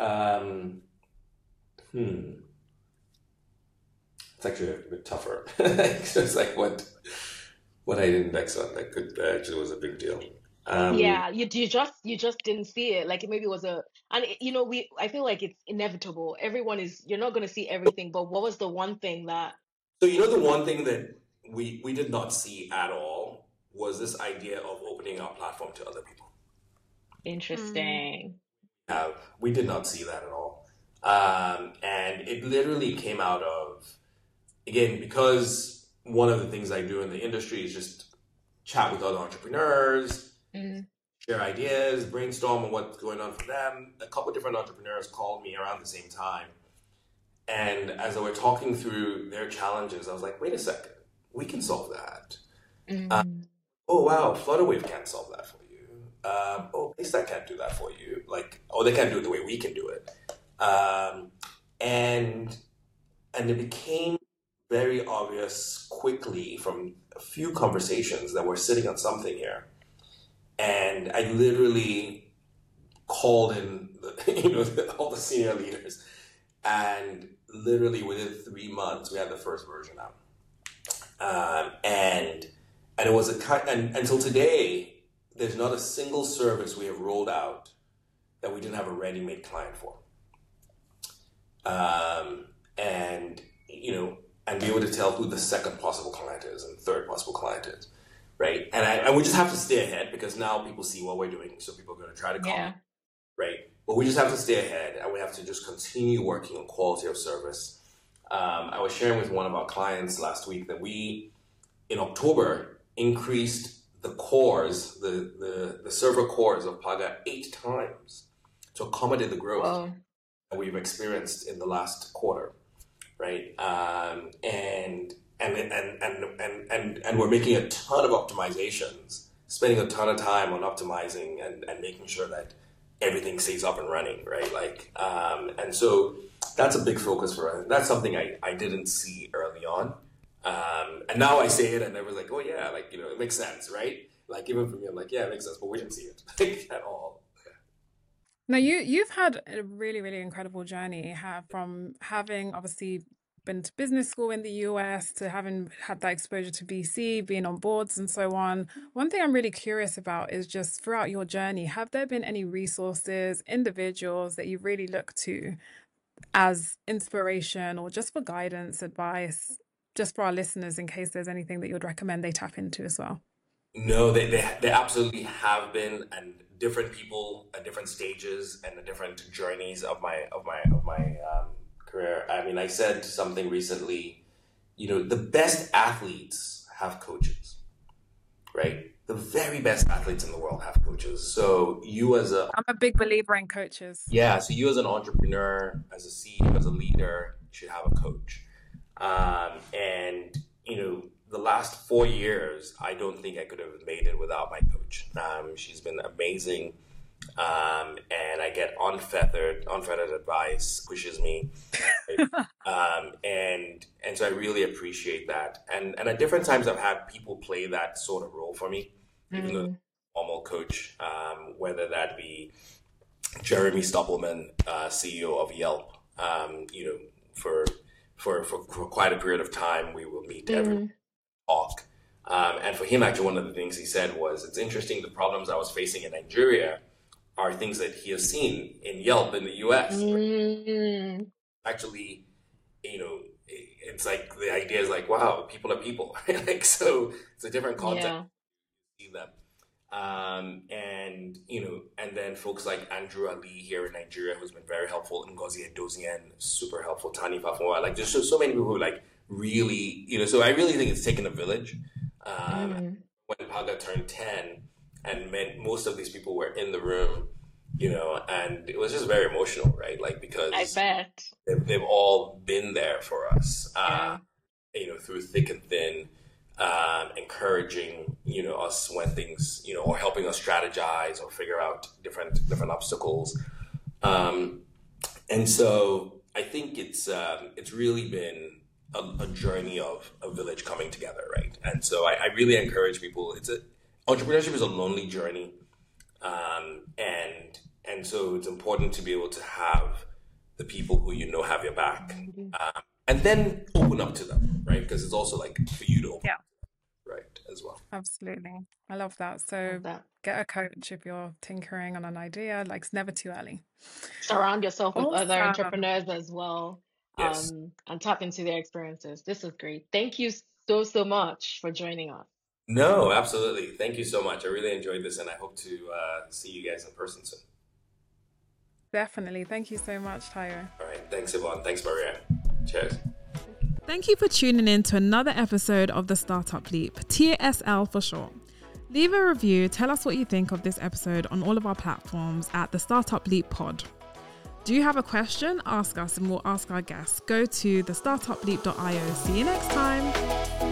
it's actually a bit tougher. It's like what I didn't index on that could actually was a big deal. You just didn't see it. Like maybe it was I feel like it's inevitable. You're not going to see everything, but what was the one thing that? So the one thing that we did not see at all was this idea of opening our platform to other people. Interesting. We did not see that at all. And it literally came out of, again, because one of the things I do in the industry is just chat with other entrepreneurs, share ideas, brainstorm on what's going on for them. A couple of different entrepreneurs called me around the same time. And as they were talking through their challenges, I was like, wait a second, we can solve that. Oh, wow, Flutterwave can't solve that for you. Paystack can't do that for you. They can't do it the way we can do it. And it became very obvious quickly from a few conversations that we're sitting on something here. And I literally called in all the senior leaders, and literally within 3 months we had the first version out. And it was and until today, there's not a single service we have rolled out that we didn't have a ready-made client for. And be able to tell who the second possible client is and third possible client is, right? And we just have to stay ahead because now people see what we're doing, so people are going to try to call, right? But we just have to stay ahead, and we have to just continue working on quality of service. I was sharing with one of our clients last week that we, in October, increased the cores, the server cores of Paga 8 times to accommodate the growth that we've experienced in the last quarter, right? And we're making a ton of optimizations, spending a ton of time on optimizing and making sure that everything stays up and running, right? And so that's a big focus for us. That's something I didn't see early on. And now I say it and everyone's like, oh yeah, it makes sense, right? Even for me, I'm like, yeah, it makes sense, but we didn't see it at all. Now, you've had a really, really incredible journey from having obviously been to business school in the US, to having had that exposure to VC, being on boards and so on. One thing I'm really curious about is just throughout your journey, have there been any resources, individuals that you really look to as inspiration or just for guidance, advice, just for our listeners in case there's anything that you would recommend they tap into as well? No, they absolutely have been, and different people at different stages and the different journeys of my career. I mean, I said something recently. The best athletes have coaches, right? The very best athletes in the world have coaches. So I'm a big believer in coaches. Yeah. So you as an entrepreneur, as a CEO, as a leader, should have a coach. And the last 4 years, I don't think I could have made it without my coach. She's been amazing. And I get unfettered advice, pushes me. And so I really appreciate that. And at different times I've had people play that sort of role for me, even though normal coach, whether that be Jeremy Stoppelman, CEO of Yelp, for quite a period of time, we will meet every talk. And for him, actually, one of the things he said was, it's interesting, the problems I was facing in Nigeria are things that he has seen in Yelp in the US. Actually, it's like the idea is like, wow, people are people. Like, so it's a different context. Yeah. See them. And then folks like Andrew Ali here in Nigeria, who's been very helpful, Ngozi Edozian, super helpful, Tani Fafunwa, like there's so many people who like really, so I really think it's taken a village. When Paga turned 10 and most of these people were in the room, and it was just very emotional, right? Like, because I bet they've all been there for us, through thick and thin, encouraging, us when things, or helping us strategize or figure out different obstacles. And so I think it's really been a journey of a village coming together, right? And so I really encourage people. Entrepreneurship is a lonely journey, and so it's important to be able to have the people who have your back, and then open up to them, right? Because it's also like for you to open up, right, as well. Absolutely. I love that. So get a coach if you're tinkering on an idea. Like, it's never too early. Surround yourself with other entrepreneurs as well. Yes. And tap into their experiences. This is great. Thank you so much for joining us. No, absolutely. Thank you so much. I really enjoyed this, and I hope to see you guys in person soon. Definitely. Thank you so much, Tayo. All right. Thanks, Yvonne. Thanks, Maria. Cheers. Thank you for tuning in to another episode of The Startup Leap, TSL for short. Leave a review. Tell us what you think of this episode on all of our platforms at The Startup Leap Pod. Do you have a question? Ask us and we'll ask our guests. Go to thestartupleap.io. See you next time.